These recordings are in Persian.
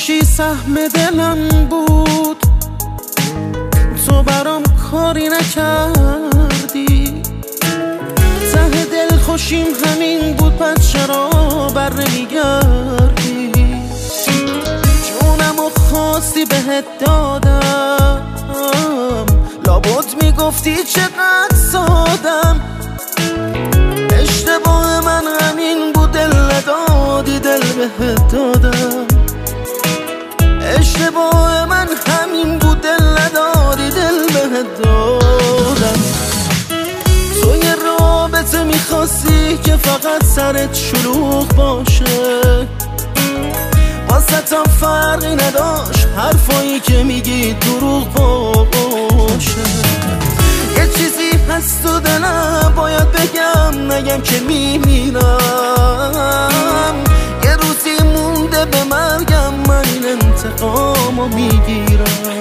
باشی سهم دلم بود، تو برام کاری نکردی. ته دل خوشیم همین بود، پس چرا بر نمیگردی؟ جونمو خواستی بهت دادم، لابد میگفتی چقدر سادم. اشتباه من همین بود، دل ندادی دل بهت دادم. اشتباه من همین بود، دل ندادی دل بهت دادم. تو یه رابطه میخواستی که فقط سرت شلوغ باشه، واسه فرقی نداشت حرفایی که میگی دروغ باشه. یه چیزی هست تو دلم باید بگم، نگم که میمیرم. یه روزی مونده به مرگم، من این انتقامو میگیرم.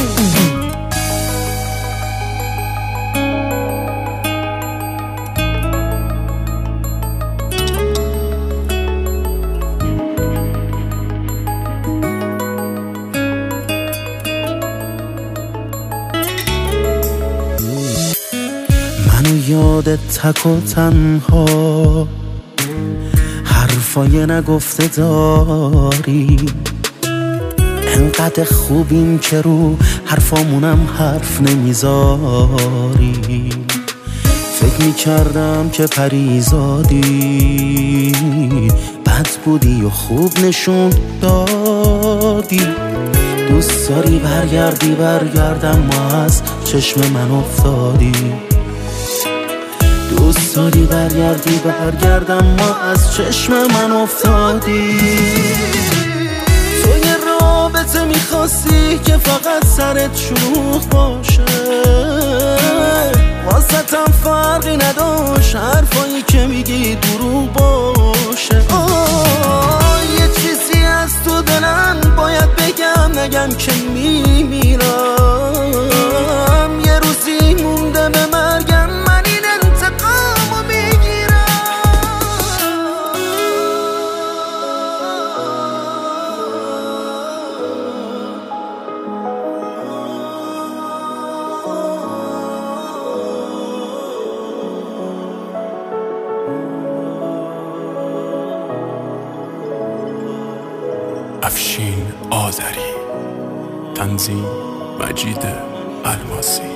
منو یادت تک و تنها، حرفای نگفته داری. انقدر خوبیم که رو حرفامونم حرف نمیذاری. فکر میکردم که پریزادی، بد بودی و خوب نشون دادی. دوست داری برگردی برگردم، ما از چشم من افتادی. دوست داری برگردی برگردم، ما از چشم من افتادی. تو یه رابطه میخواستی که فقط سرت شلوغ باشه، واسه فرقی نداشت حرفایی که میگی دروغ باشه. یه چیزی از تو دلم باید بگم، نگم که میمیرم. یه روزی مونده به مرگم، من این انتقامو میگیرم. افشین آذری، تنظیم مجید الماسی.